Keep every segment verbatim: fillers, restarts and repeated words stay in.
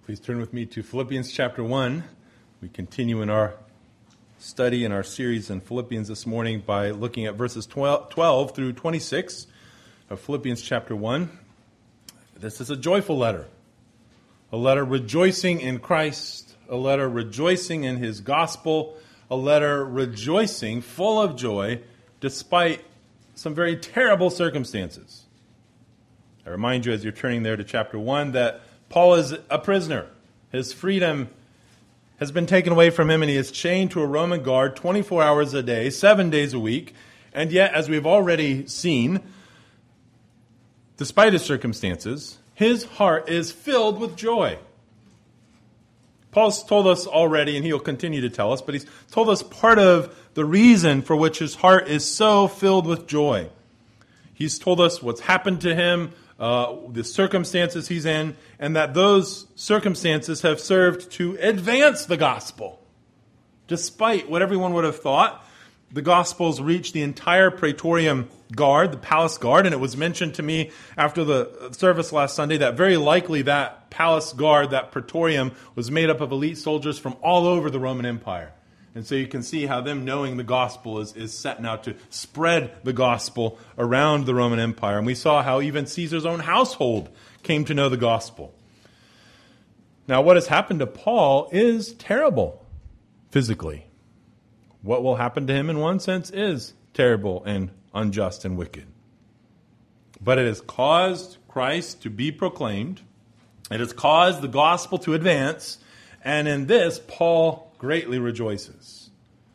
Please turn with me to Philippians chapter one. We continue in our study in our series in Philippians this morning by looking at verses twelve through twenty-six of Philippians chapter one. This is a joyful letter, a letter rejoicing in Christ, a letter rejoicing in his gospel, a letter rejoicing full of joy despite some very terrible circumstances. I remind you as you're turning there to chapter one that Paul is a prisoner. His freedom has been taken away from him and he is chained to a Roman guard twenty-four hours a day, seven days a week. And yet, as we've already seen, despite his circumstances, his heart is filled with joy. Paul's told us already, and he'll continue to tell us, but he's told us part of the reason for which his heart is so filled with joy. He's told us what's happened to him, Uh, the circumstances he's in, and that those circumstances have served to advance the gospel. Despite what everyone would have thought, the gospel's reached the entire Praetorium Guard, the palace guard, and it was mentioned to me after the service last Sunday that very likely that palace guard, that Praetorium, was made up of elite soldiers from all over the Roman Empire. And so you can see how them knowing the gospel is, is set now to spread the gospel around the Roman Empire. And we saw how even Caesar's own household came to know the gospel. Now, what has happened to Paul is terrible physically. What will happen to him in one sense is terrible and unjust and wicked. But it has caused Christ to be proclaimed. It has caused the gospel to advance. And in this, Paul greatly rejoices.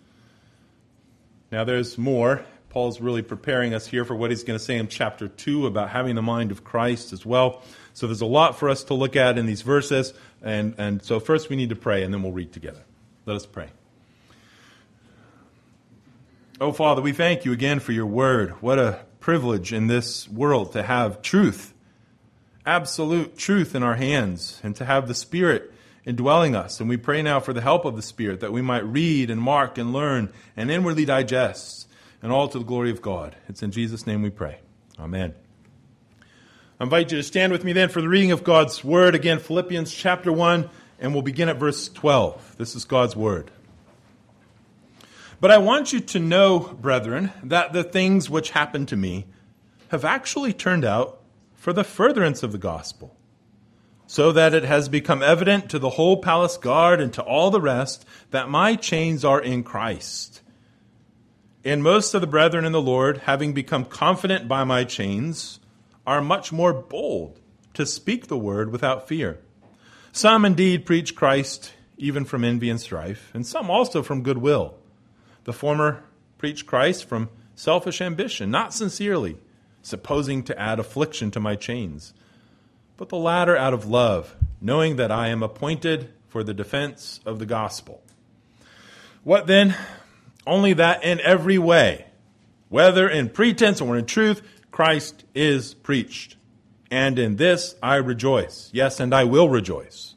Now there's more. Paul's really preparing us here for what he's going to say in chapter two about having the mind of Christ as well. So there's a lot for us to look at in these verses. And, and so first we need to pray and then we'll read together. Let us pray. Oh, Father, we thank you again for your word. What a privilege in this world to have truth, absolute truth in our hands, and to have the Spirit indwelling us. And we pray now for the help of the Spirit that we might read and mark and learn and inwardly digest, and all to the glory of God. It's in Jesus' name we pray. Amen. I invite you to stand with me then for the reading of God's Word. Again, Philippians chapter one, and we'll begin at verse twelve. This is God's Word. But I want you to know, brethren, that the things which happened to me have actually turned out for the furtherance of the gospel, so that it has become evident to the whole palace guard and to all the rest that my chains are in Christ. And most of the brethren in the Lord, having become confident by my chains, are much more bold to speak the word without fear. Some indeed preach Christ even from envy and strife, and some also from goodwill. The former preach Christ from selfish ambition, not sincerely, supposing to add affliction to my chains, but the latter out of love, knowing that I am appointed for the defense of the gospel. What then? Only that in every way, whether in pretense or in truth, Christ is preached. And in this I rejoice. Yes, and I will rejoice.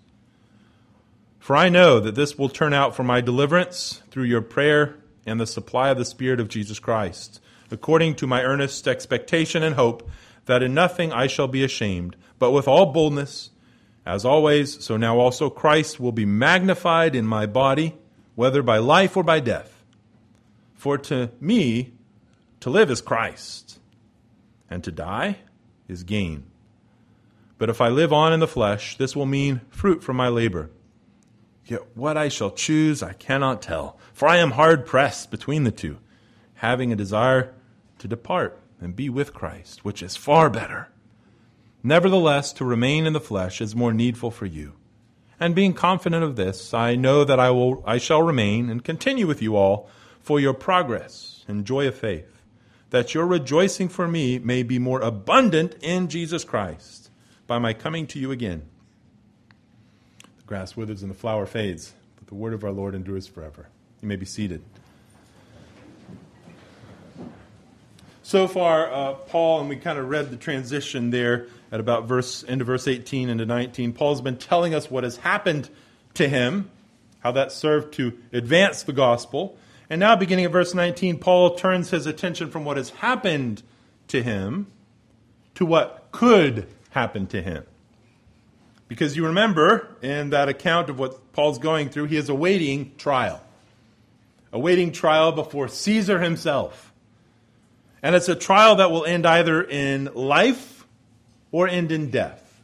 For I know that this will turn out for my deliverance through your prayer and the supply of the Spirit of Jesus Christ, according to my earnest expectation and hope that in nothing I shall be ashamed, but with all boldness, as always, so now also Christ will be magnified in my body, whether by life or by death. For to me, to live is Christ, and to die is gain. But if I live on in the flesh, this will mean fruit from my labor. Yet what I shall choose I cannot tell, for I am hard pressed between the two, having a desire to depart and be with Christ, which is far better. Nevertheless, to remain in the flesh is more needful for you. And being confident of this, I know that I will, I shall remain and continue with you all for your progress and joy of faith, that your rejoicing for me may be more abundant in Jesus Christ by my coming to you again. The grass withers and the flower fades, but the word of our Lord endures forever. You may be seated. So far, uh, Paul, and we kind of read the transition there at about verse into verse eighteen into nineteen. Paul's been telling us what has happened to him, how that served to advance the gospel. And now, beginning at verse nineteen, Paul turns his attention from what has happened to him to what could happen to him. Because you remember in that account of what Paul's going through, he is awaiting trial. Awaiting trial before Caesar himself. And it's a trial that will end either in life or end in death.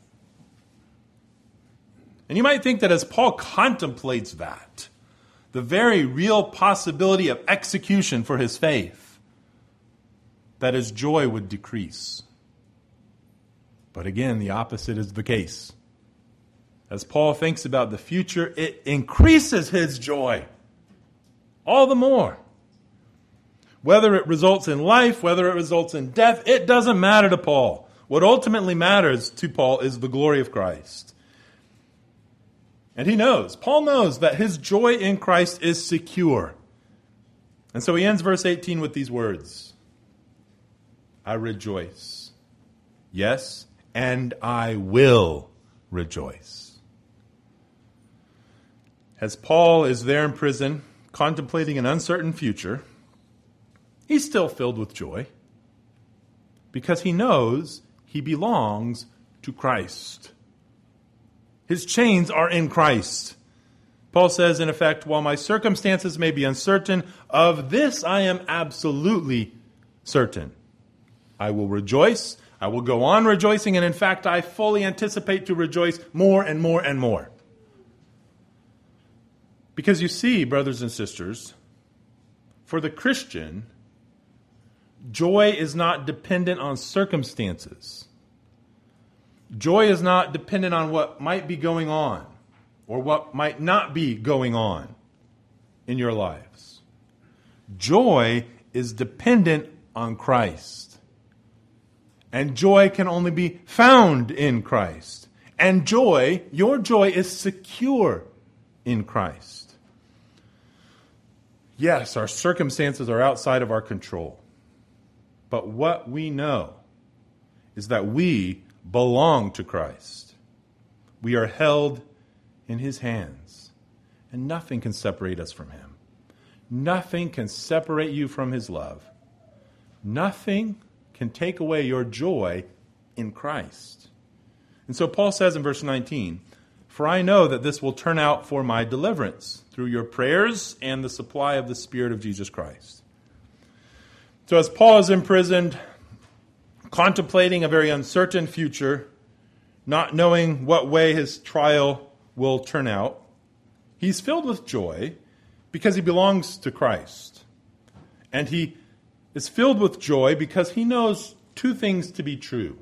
And you might think that as Paul contemplates that, the very real possibility of execution for his faith, that his joy would decrease. But again, the opposite is the case. As Paul thinks about the future, it increases his joy all the more. Whether it results in life, whether it results in death, it doesn't matter to Paul. What ultimately matters to Paul is the glory of Christ. And he knows, Paul knows that his joy in Christ is secure. And so he ends verse eighteen with these words. I rejoice. Yes, and I will rejoice. As Paul is there in prison, contemplating an uncertain future, he's still filled with joy because he knows he belongs to Christ. His chains are in Christ. Paul says, in effect, while my circumstances may be uncertain, of this I am absolutely certain. I will rejoice. I will go on rejoicing. And in fact, I fully anticipate to rejoice more and more and more. Because you see, brothers and sisters, for the Christian, joy is not dependent on circumstances. Joy is not dependent on what might be going on or what might not be going on in your lives. Joy is dependent on Christ. And joy can only be found in Christ. And joy, your joy, is secure in Christ. Yes, our circumstances are outside of our control. But what we know is that we belong to Christ. We are held in his hands. And nothing can separate us from him. Nothing can separate you from his love. Nothing can take away your joy in Christ. And so Paul says in verse nineteen, for I know that this will turn out for my deliverance through your prayers and the supply of the Spirit of Jesus Christ. So as Paul is imprisoned, contemplating a very uncertain future, not knowing what way his trial will turn out, he's filled with joy because he belongs to Christ. And he is filled with joy because he knows two things to be true.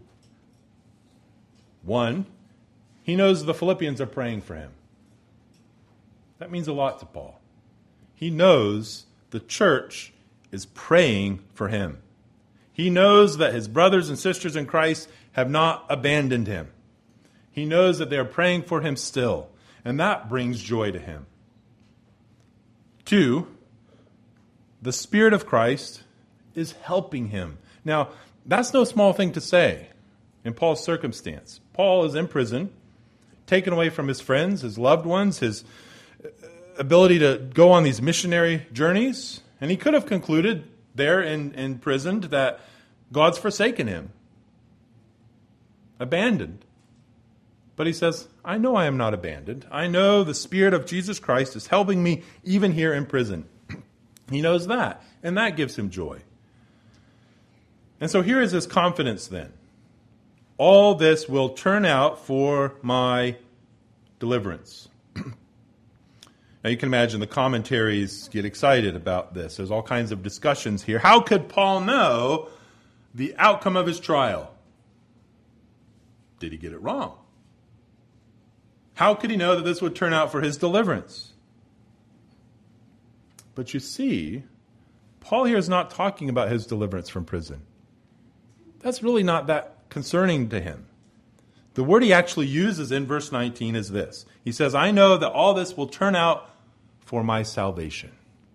One, he knows the Philippians are praying for him. That means a lot to Paul. He knows the church is praying for him. He knows that his brothers and sisters in Christ have not abandoned him. He knows that they are praying for him still, and that brings joy to him. Two, the Spirit of Christ is helping him. Now, that's no small thing to say in Paul's circumstance. Paul is in prison, taken away from his friends, his loved ones, his ability to go on these missionary journeys. And he could have concluded there in, in prison that God's forsaken him, abandoned. But he says, I know I am not abandoned. I know the Spirit of Jesus Christ is helping me even here in prison. He knows that, and that gives him joy. And so here is his confidence then. All this will turn out for my deliverance. Now you can imagine the commentaries get excited about this. There's all kinds of discussions here. How could Paul know the outcome of his trial? Did he get it wrong? How could he know that this would turn out for his deliverance? But you see, Paul here is not talking about his deliverance from prison. That's really not that concerning to him. The word he actually uses in verse nineteen is this. He says, I know that all this will turn out for my salvation.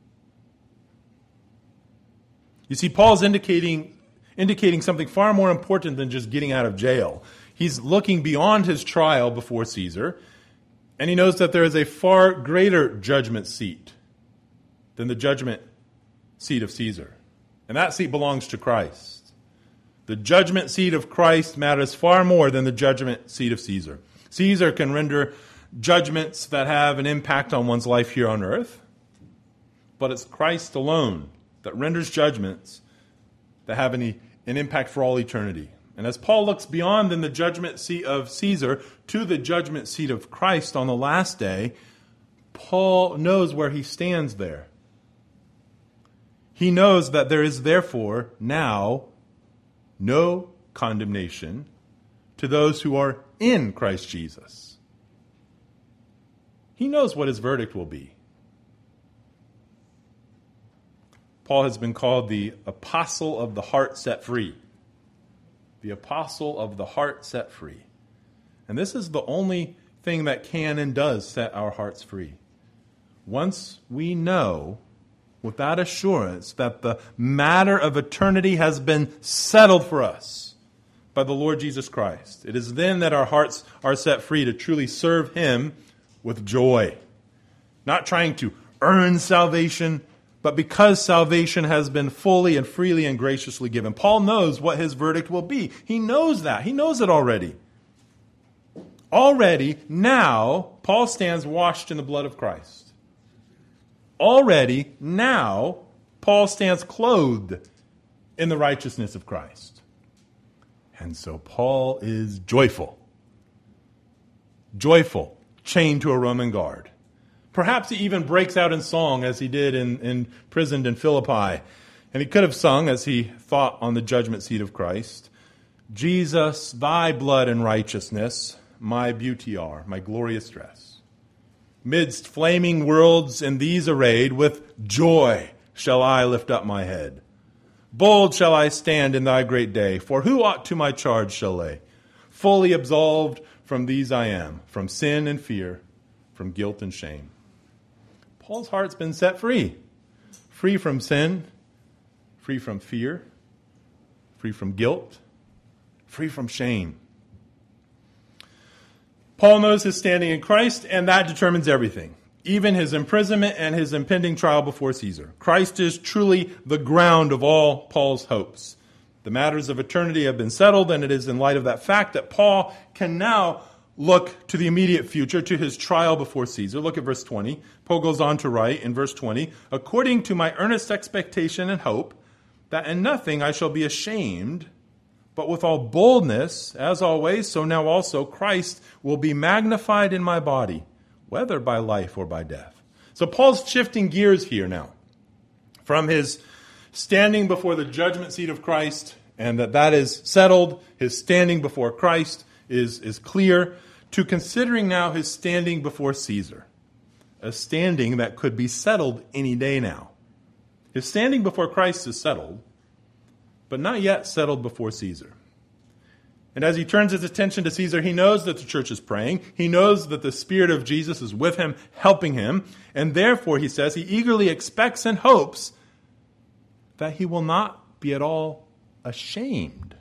You see, Paul's indicating, indicating something far more important than just getting out of jail. He's looking beyond his trial before Caesar, and he knows that there is a far greater judgment seat than the judgment seat of Caesar. And that seat belongs to Christ. The judgment seat of Christ matters far more than the judgment seat of Caesar. Caesar can render judgments that have an impact on one's life here on earth, but it's Christ alone that renders judgments that have any, an impact for all eternity. And as Paul looks beyond in the judgment seat of Caesar to the judgment seat of Christ on the last day, Paul knows where he stands there. He knows that there is therefore now no condemnation to those who are in Christ Jesus. He knows what his verdict will be. Paul has been called the apostle of the heart set free. The apostle of the heart set free. And this is the only thing that can and does set our hearts free. Once we know with that assurance that the matter of eternity has been settled for us by the Lord Jesus Christ, it is then that our hearts are set free to truly serve Him with joy. Not trying to earn salvation, but because salvation has been fully and freely and graciously given. Paul knows what his verdict will be. He knows that. He knows it already. Already, now, Paul stands washed in the blood of Christ. Already, now, Paul stands clothed in the righteousness of Christ. And so Paul is joyful. Joyful, chained to a Roman guard. Perhaps he even breaks out in song as he did in, in imprisoned in Philippi. And he could have sung as he thought on the judgment seat of Christ. Jesus, thy blood and righteousness, my beauty are, my glorious dress. Midst flaming worlds in these arrayed, with joy shall I lift up my head. Bold shall I stand in thy great day, for who ought to my charge shall lay? Fully absolved from these I am, from sin and fear, from guilt and shame. Paul's heart's been set free. Free from sin, free from fear, free from guilt, free from shame. Paul knows his standing in Christ, and that determines everything, even his imprisonment and his impending trial before Caesar. Christ is truly the ground of all Paul's hopes. The matters of eternity have been settled, and it is in light of that fact that Paul can now look to the immediate future, to his trial before Caesar. Look at verse twenty. Paul goes on to write in verse twenty, according to my earnest expectation and hope, that in nothing I shall be ashamed, but with all boldness, as always, so now also Christ will be magnified in my body, whether by life or by death. So Paul's shifting gears here now from his standing before the judgment seat of Christ, and that that is settled, his standing before Christ is, is clear, to considering now his standing before Caesar, a standing that could be settled any day now. His standing before Christ is settled, but not yet settled before Caesar. And as he turns his attention to Caesar, he knows that the church is praying. He knows that the Spirit of Jesus is with him, helping him. And therefore, he says, he eagerly expects and hopes that he will not be at all ashamed.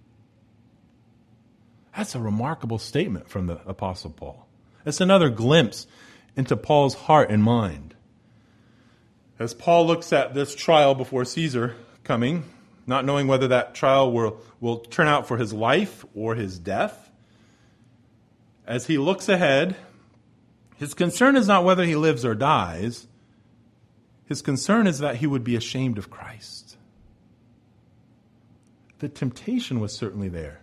That's a remarkable statement from the Apostle Paul. It's another glimpse into Paul's heart and mind. As Paul looks at this trial before Caesar coming, not knowing whether that trial will, will turn out for his life or his death, as he looks ahead, his concern is not whether he lives or dies. His concern is that he would be ashamed of Christ. The temptation was certainly there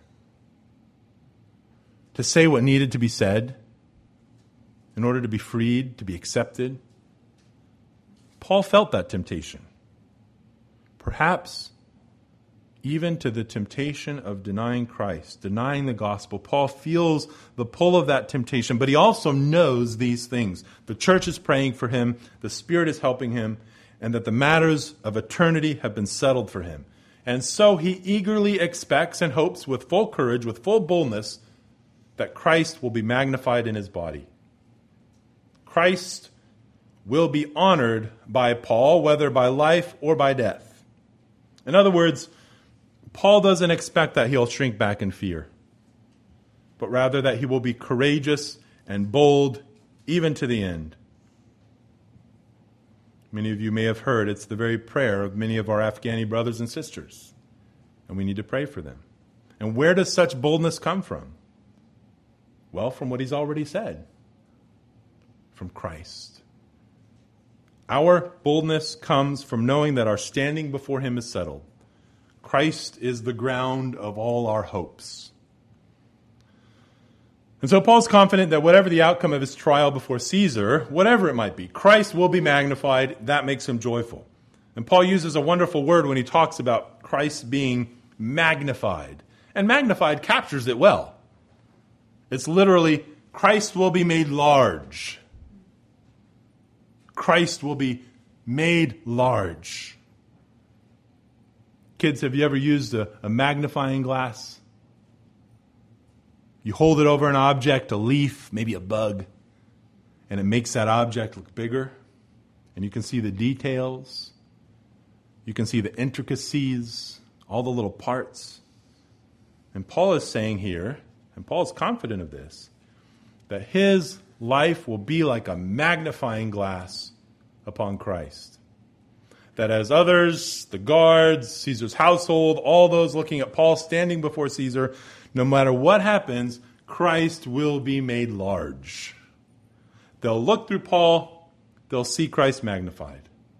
to say what needed to be said in order to be freed, to be accepted. Paul felt that temptation. Perhaps even to the temptation of denying Christ, denying the gospel. Paul feels the pull of that temptation, but he also knows these things. The church is praying for him, the Spirit is helping him, and that the matters of eternity have been settled for him. And so he eagerly expects and hopes with full courage, with full boldness, that Christ will be magnified in his body. Christ will be honored by Paul, whether by life or by death. In other words, Paul doesn't expect that he'll shrink back in fear, but rather that he will be courageous and bold even to the end. Many of you may have heard it's the very prayer of many of our Afghani brothers and sisters, and we need to pray for them. And where does such boldness come from? Well, from what he's already said. From Christ. Our boldness comes from knowing that our standing before him is settled. Christ is the ground of all our hopes. And so Paul's confident that whatever the outcome of his trial before Caesar, whatever it might be, Christ will be magnified. That makes him joyful. And Paul uses a wonderful word when he talks about Christ being magnified. And magnified captures it well. It's literally, Christ will be made large. Christ will be made large. Kids, have you ever used a, a magnifying glass? You hold it over an object, a leaf, maybe a bug, and it makes that object look bigger. And you can see the details. You can see the intricacies, all the little parts. And Paul is saying here, and Paul is confident of this, that his life will be like a magnifying glass upon Christ. That as others, the guards, Caesar's household, all those looking at Paul standing before Caesar, no matter what happens, Christ will be made large. They'll look through Paul, they'll see Christ magnified.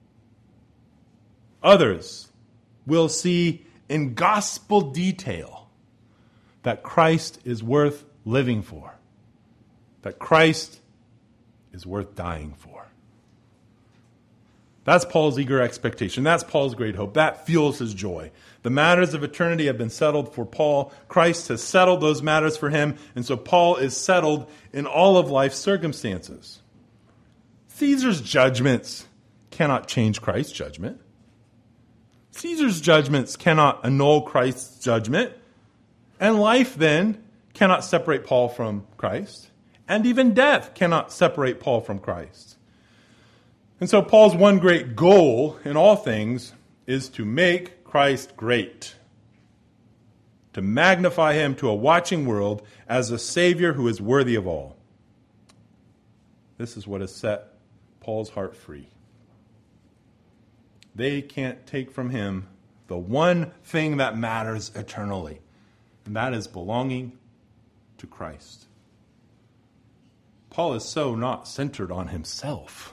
Others will see in gospel detail that Christ is worth living for, that Christ is worth dying for. That's Paul's eager expectation. That's Paul's great hope. That fuels his joy. The matters of eternity have been settled for Paul. Christ has settled those matters for him, and so Paul is settled in all of life's circumstances. Caesar's judgments cannot change Christ's judgment. Caesar's judgments cannot annul Christ's judgment. And life then cannot separate Paul from Christ. And even death cannot separate Paul from Christ. And so Paul's one great goal in all things is to make Christ great. To magnify him to a watching world as a Savior who is worthy of all. This is what has set Paul's heart free. They can't take from him the one thing that matters eternally. And that is belonging to Christ. Paul is so not centered on himself.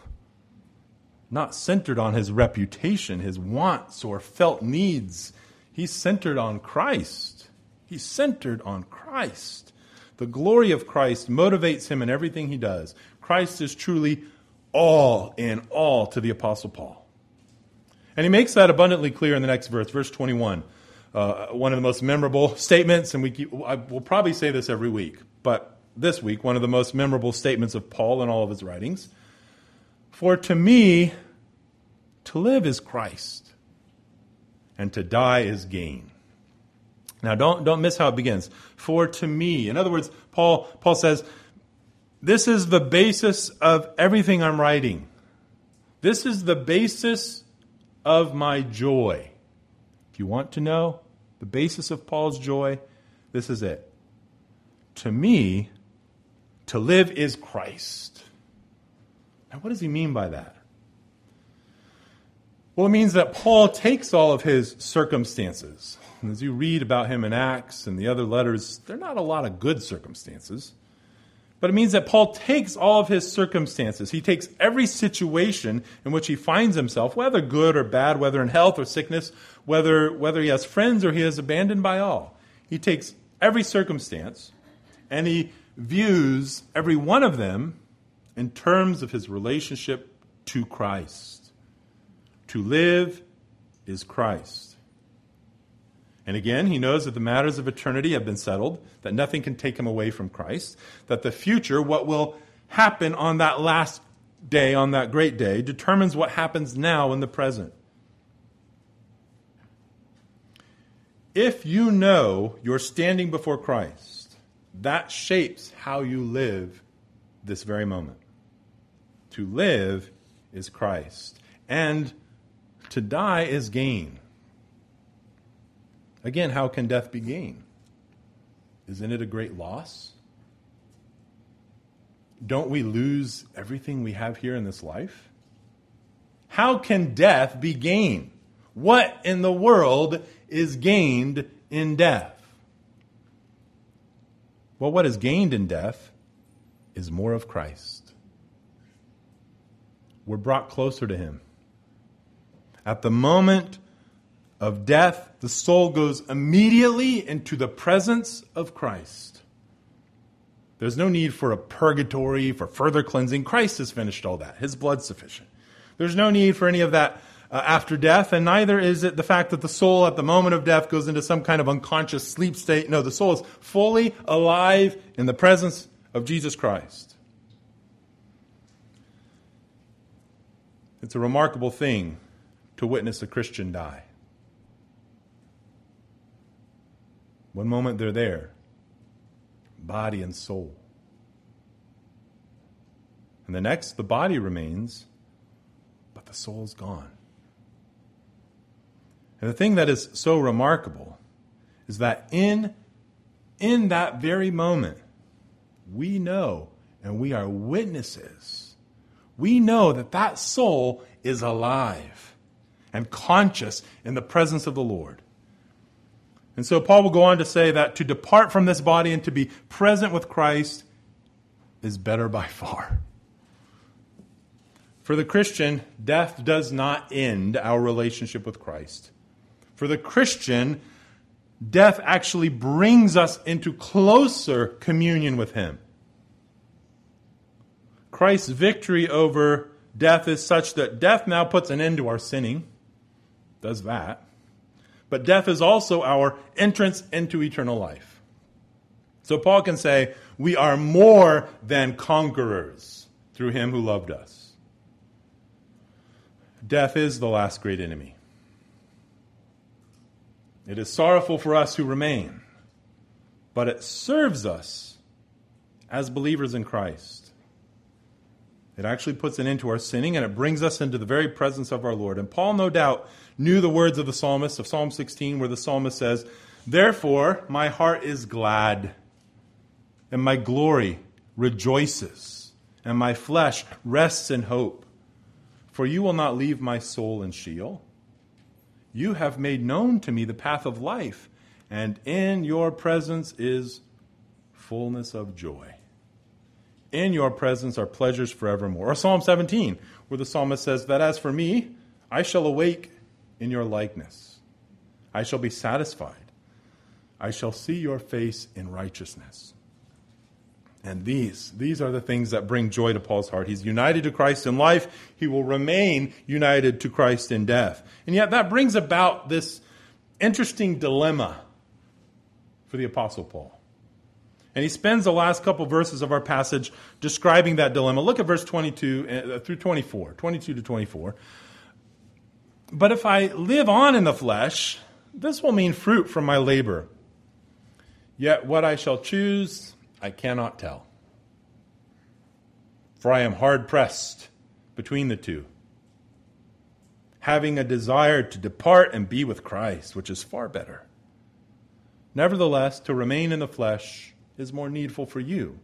Not centered on his reputation, his wants, or felt needs. He's centered on Christ. He's centered on Christ. The glory of Christ motivates him in everything he does. Christ is truly all in all to the Apostle Paul. And he makes that abundantly clear in the next verse, verse twenty-one. Uh, one of the most memorable statements, and we keep, I will probably say this every week, but this week, one of the most memorable statements of Paul in all of his writings. For to me, to live is Christ, and to die is gain. Now, don't, don't miss how it begins. For to me. In other words, Paul, Paul says, this is the basis of everything I'm writing. This is the basis of my joy. If you want to know the basis of Paul's joy, this is it. To me, to live is Christ. Now, what does he mean by that? Well, it means that Paul takes all of his circumstances. And as you read about him in Acts and the other letters, they're not a lot of good circumstances. But it means that Paul takes all of his circumstances. He takes every situation in which he finds himself, whether good or bad, whether in health or sickness, whether, whether he has friends or he is abandoned by all. He takes every circumstance and he views every one of them in terms of his relationship to Christ. To live is Christ. And again, he knows that the matters of eternity have been settled, that nothing can take him away from Christ, that the future, what will happen on that last day, on that great day, determines what happens now in the present. If you know you're standing before Christ, that shapes how you live this very moment. To live is Christ. And to die is gain. Again, how can death be gain? Isn't it a great loss? Don't we lose everything we have here in this life? How can death be gain? What in the world is gained in death? Well, what is gained in death is more of Christ. We're brought closer to him. At the moment of death, the soul goes immediately into the presence of Christ. There's no need for a purgatory, for further cleansing. Christ has finished all that. His blood's sufficient. There's no need for any of that uh, after death, and neither is it the fact that the soul at the moment of death goes into some kind of unconscious sleep state. No, the soul is fully alive in the presence of Jesus Christ. It's a remarkable thing to witness a Christian die. One moment they're there, body and soul. And the next, the body remains, but the soul's gone. And the thing that is so remarkable is that in, in that very moment, we know and we are witnesses. We know that that soul is alive and conscious in the presence of the Lord. And so Paul will go on to say that to depart from this body and to be present with Christ is better by far. For the Christian, death does not end our relationship with Christ. For the Christian, death actually brings us into closer communion with him. Christ's victory over death is such that death now puts an end to our sinning. Does that. But death is also our entrance into eternal life. So Paul can say, we are more than conquerors through him who loved us. Death is the last great enemy. It is sorrowful for us who remain, but it serves us as believers in Christ. It actually puts an end to our sinning, and it brings us into the very presence of our Lord. And Paul, no doubt, knew the words of the psalmist, of Psalm sixteen, where the psalmist says, "Therefore my heart is glad, and my glory rejoices, and my flesh rests in hope. For you will not leave my soul in Sheol. You have made known to me the path of life, and in your presence is fullness of joy. In your presence are pleasures forevermore." Or Psalm seventeen, where the psalmist says that as for me, I shall awake in your likeness. I shall be satisfied. I shall see your face in righteousness. And these, these are the things that bring joy to Paul's heart. He's united to Christ in life. He will remain united to Christ in death. And yet that brings about this interesting dilemma for the Apostle Paul. And he spends the last couple verses of our passage describing that dilemma. Look at verse twenty-two through twenty-four, twenty-two to twenty-four. "But if I live on in the flesh, this will mean fruit from my labor. Yet what I shall choose, I cannot tell. For I am hard pressed between the two, having a desire to depart and be with Christ, which is far better. Nevertheless, to remain in the flesh is more needful for you."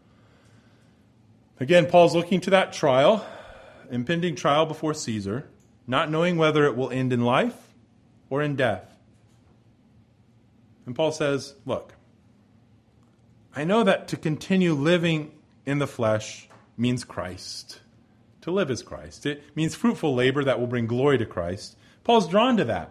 Again, Paul's looking to that trial, impending trial before Caesar, not knowing whether it will end in life or in death. And Paul says, look, I know that to continue living in the flesh means Christ. To live is Christ. It means fruitful labor that will bring glory to Christ. Paul's drawn to that.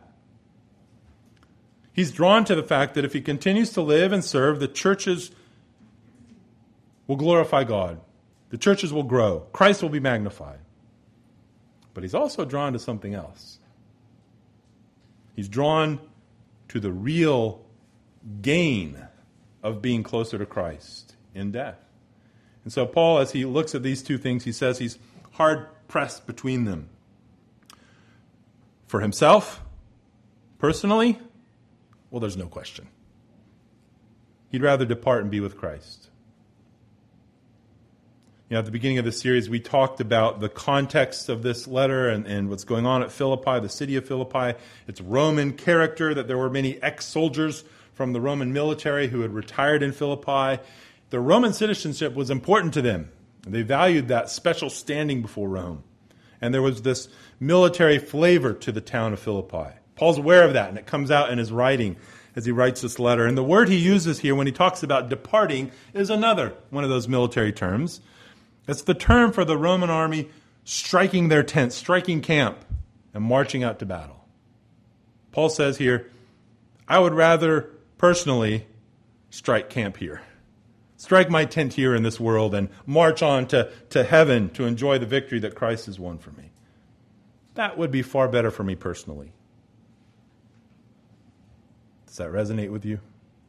He's drawn to the fact that if he continues to live and serve, the churches will glorify God. The churches will grow. Christ will be magnified. But he's also drawn to something else. He's drawn to the real gain of being closer to Christ in death. And so Paul, as he looks at these two things, he says he's hard pressed between them. For himself, personally, well, there's no question. He'd rather depart and be with Christ. You know, at the beginning of this series, we talked about the context of this letter and, and what's going on at Philippi, the city of Philippi. Its Roman character, that there were many ex-soldiers from the Roman military who had retired in Philippi. The Roman citizenship was important to them. They valued that special standing before Rome. And there was this military flavor to the town of Philippi. Paul's aware of that, and it comes out in his writing as he writes this letter. And the word he uses here when he talks about departing is another one of those military terms. It's the term for the Roman army striking their tents, striking camp, and marching out to battle. Paul says here, I would rather personally strike camp here. Strike my tent here in this world and march on to, to heaven to enjoy the victory that Christ has won for me. That would be far better for me personally. Does that resonate with you?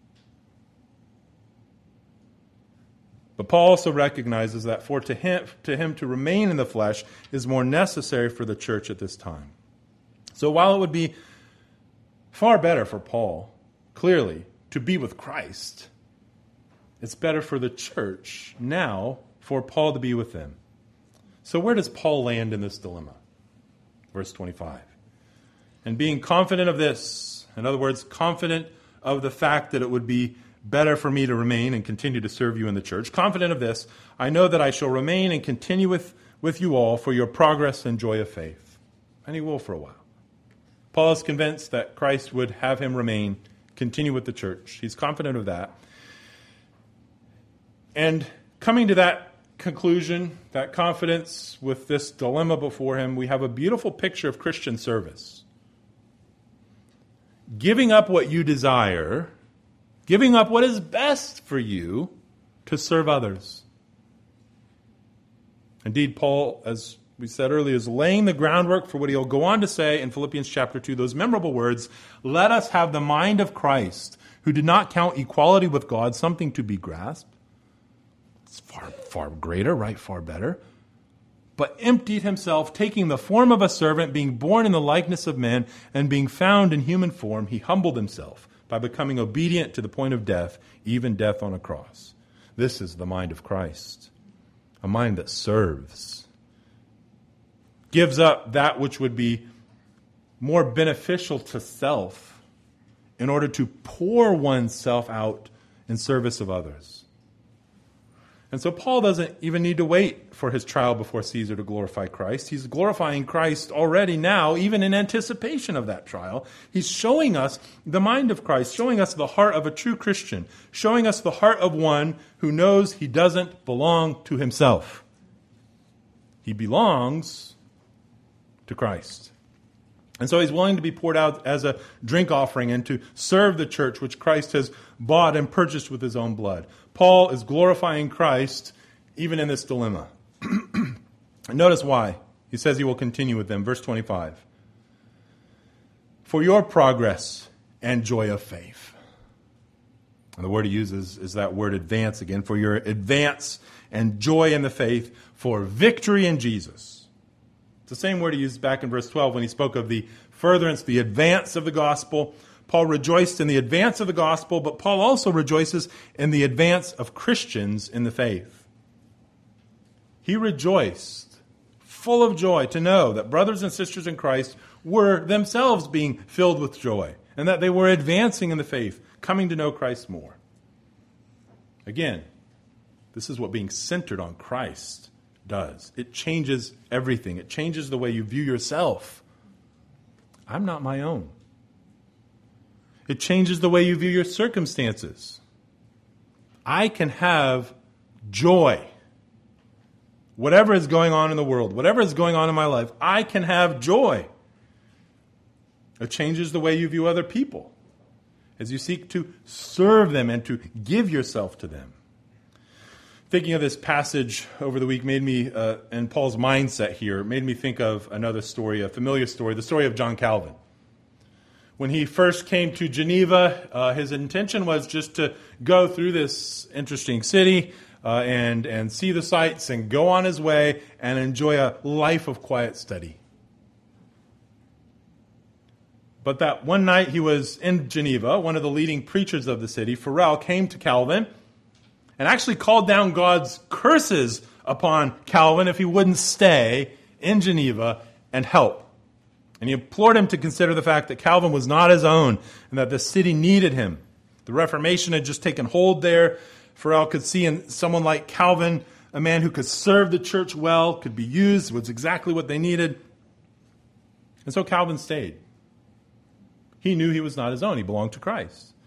But Paul also recognizes that for to him, to him to remain in the flesh is more necessary for the church at this time. So while it would be far better for Paul, clearly, to be with Christ, it's better for the church now for Paul to be with them. So where does Paul land in this dilemma? Verse twenty-five. And being confident of this, in other words, confident of the fact that it would be better for me to remain and continue to serve you in the church, confident of this, I know that I shall remain and continue with, with you all for your progress and joy of faith. And he will for a while. Paul is convinced that Christ would have him remain, continue with the church. He's confident of that. And coming to that conclusion, that confidence with this dilemma before him, we have a beautiful picture of Christian service. Giving up what you desire, giving up what is best for you to serve others. Indeed, Paul, as we said earlier, is laying the groundwork for what he'll go on to say in Philippians chapter two, those memorable words, let us have the mind of Christ, who did not count equality with God something to be grasped. It's far, far greater, right? Far better. But emptied himself, taking the form of a servant, being born in the likeness of men, and being found in human form, he humbled himself by becoming obedient to the point of death, even death on a cross. This is the mind of Christ, a mind that serves, gives up that which would be more beneficial to self in order to pour oneself out in service of others. And so Paul doesn't even need to wait for his trial before Caesar to glorify Christ. He's glorifying Christ already now, even in anticipation of that trial. He's showing us the mind of Christ, showing us the heart of a true Christian, showing us the heart of one who knows he doesn't belong to himself. He belongs to Christ. And so he's willing to be poured out as a drink offering and to serve the church which Christ has bought and purchased with his own blood. Paul is glorifying Christ even in this dilemma. And notice why. He says he will continue with them. Verse twenty-five. For your progress and joy of faith. And the word he uses is that word advance again. For your advance and joy in the faith, for victory in Jesus. It's the same word he used back in verse twelve when he spoke of the furtherance, the advance of the gospel. Paul rejoiced in the advance of the gospel, but Paul also rejoices in the advance of Christians in the faith. He rejoiced, full of joy, to know that brothers and sisters in Christ were themselves being filled with joy, and that they were advancing in the faith, coming to know Christ more. Again, this is what being centered on Christ does. It changes everything. It changes the way you view yourself. I'm not my own. It changes the way you view your circumstances. I can have joy. Whatever is going on in the world, whatever is going on in my life, I can have joy. It changes the way you view other people as you seek to serve them and to give yourself to them. Thinking of this passage over the week made me, uh, and Paul's mindset here, made me think of another story, a familiar story, the story of John Calvin. When he first came to Geneva, uh, his intention was just to go through this interesting city uh, and, and see the sights and go on his way and enjoy a life of quiet study. But that one night he was in Geneva, one of the leading preachers of the city, Farel, came to Calvin and actually called down God's curses upon Calvin if he wouldn't stay in Geneva and help. And he implored him to consider the fact that Calvin was not his own and that the city needed him. The Reformation had just taken hold there. Farel could see in someone like Calvin a man who could serve the church well, could be used, was exactly what they needed. And so Calvin stayed. He knew he was not his own. He belonged to Christ.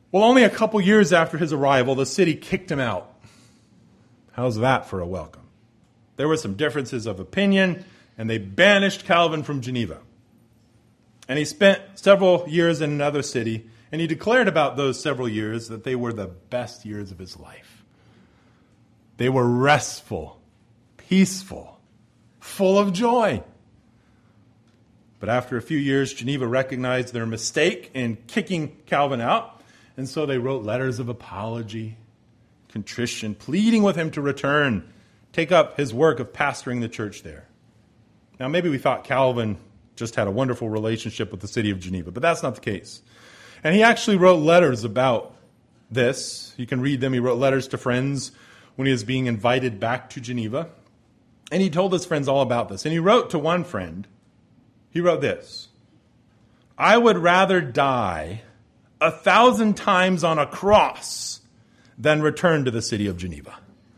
Well, only a couple years after his arrival, the city kicked him out. How's that for a welcome? There were some differences of opinion, and they banished Calvin from Geneva. And he spent several years in another city, and he declared about those several years that they were the best years of his life. They were restful, peaceful, full of joy. But after a few years, Geneva recognized their mistake in kicking Calvin out, and so they wrote letters of apology, contrition, pleading with him to return, take up his work of pastoring the church there. Now, maybe we thought Calvin just had a wonderful relationship with the city of Geneva, but that's not the case. And he actually wrote letters about this. You can read them. He wrote letters to friends when he was being invited back to Geneva. And he told his friends all about this. And he wrote to one friend, he wrote this: "I would rather die a thousand times on a cross than return to the city of Geneva."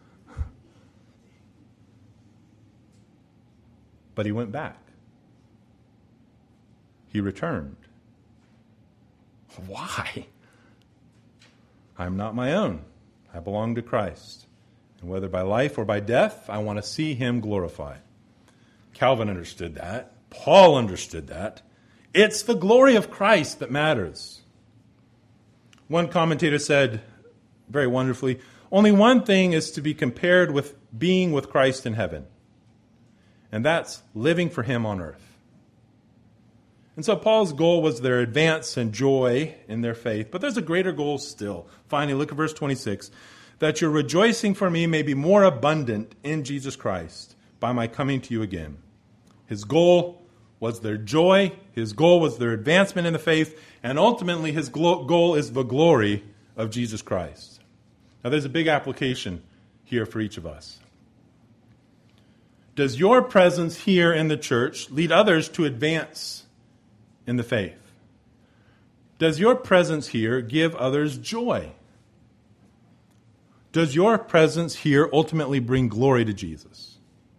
But he went back. He returned. Why? I'm not my own. I belong to Christ. And whether by life or by death, I want to see him glorified. Calvin understood that. Paul understood that. It's the glory of Christ that matters. One commentator said very wonderfully, only one thing is to be compared with being with Christ in heaven, and that's living for him on earth. And so Paul's goal was their advance and joy in their faith, but there's a greater goal still. Finally, look at verse twenty-six. That your rejoicing for me may be more abundant in Jesus Christ by my coming to you again. His goal was their joy. His goal was their advancement in the faith. And ultimately, his goal is the glory of Jesus Christ. Now, there's a big application here for each of us. Does your presence here in the church lead others to advance in the faith? Does your presence here give others joy? Does your presence here ultimately bring glory to Jesus?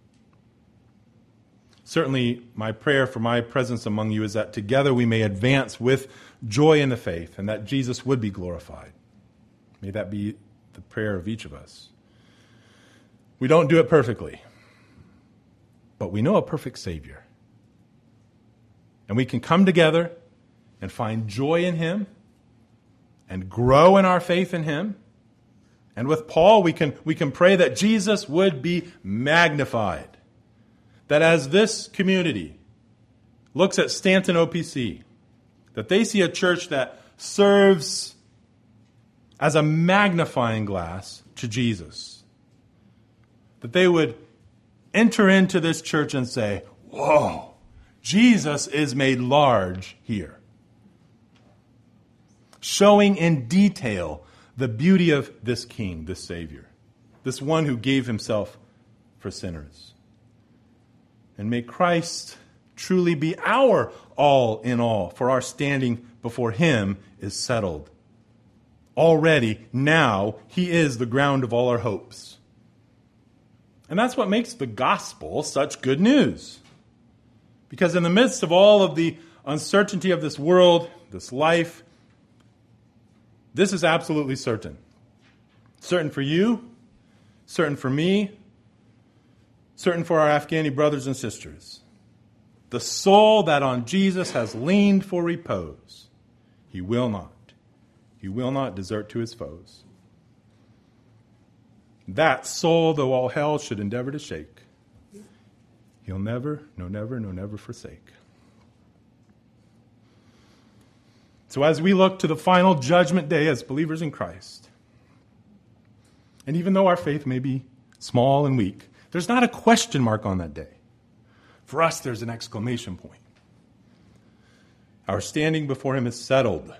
Certainly, my prayer for my presence among you is that together we may advance with joy in the faith and that Jesus would be glorified. May that be the prayer of each of us. We don't do it perfectly, but we know a perfect Savior. And we can come together and find joy in him and grow in our faith in him. And with Paul, we can, we can pray that Jesus would be magnified. That as this community looks at Stanton O P C, that they see a church that serves as a magnifying glass to Jesus. That they would enter into this church and say, whoa, Jesus is made large here. Showing in detail the beauty of this King, this Savior, this one who gave himself for sinners. And may Christ truly be our all in all, for our standing before him is settled. Already, now, he is the ground of all our hopes. And that's what makes the gospel such good news. Because in the midst of all of the uncertainty of this world, this life, this is absolutely certain. Certain for you, certain for me, certain for our Afghani brothers and sisters. The soul that on Jesus has leaned for repose, he will not. He will not desert to his foes. That soul, though all hell should endeavor to shake, he'll never, no never, no never forsake. So as we look to the final judgment day as believers in Christ, and even though our faith may be small and weak, there's not a question mark on that day. For us, there's an exclamation point. Our standing before him is settled.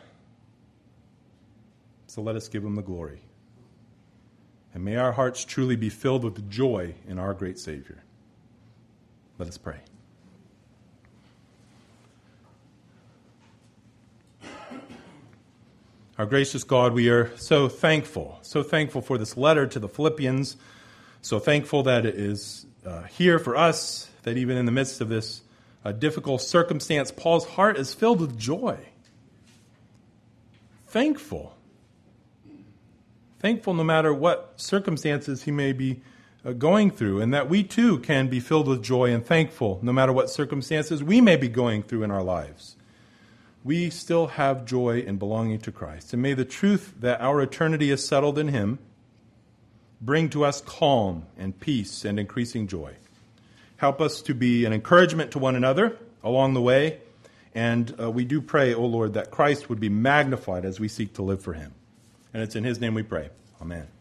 So let us give him the glory. And may our hearts truly be filled with joy in our great Savior. Let us pray. Our gracious God, we are so thankful, so thankful for this letter to the Philippians, so thankful that it is uh, here for us, that even in the midst of this uh, difficult circumstance, Paul's heart is filled with joy. Thankful thankful no matter what circumstances he may be uh, going through, and that we too can be filled with joy and thankful no matter what circumstances we may be going through in our lives. We still have joy in belonging to Christ. And may the truth that our eternity is settled in him bring to us calm and peace and increasing joy. Help us to be an encouragement to one another along the way. And uh, we do pray, O Lord, that Christ would be magnified as we seek to live for him. And it's in his name we pray. Amen.